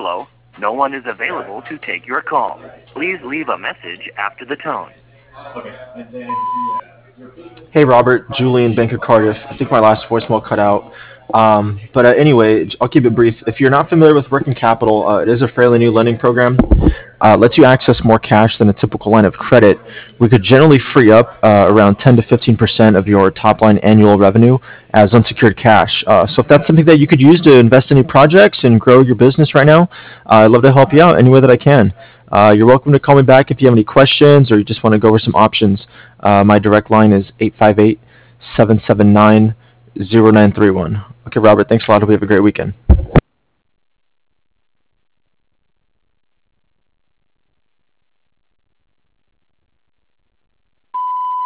Hello? No one is available to take your call. Please leave a message after the tone. Hey Robert, Julian, Bank of Cardiff. I think my last voicemail cut out. But anyway, I'll keep it brief. If you're not familiar with working capital, it is a fairly new lending program. Lets you access more cash than a typical line of credit. We could generally free up around 10 to 15% of your top line annual revenue as unsecured cash. So if that's something that you could use to invest in new projects and grow your business right now, I'd love to help you out any way that I can. You're welcome to call me back if you have any questions or you just want to go over some options. My direct line is 858 779 0931. Okay, Robert, thanks a lot. Hope you have a great weekend.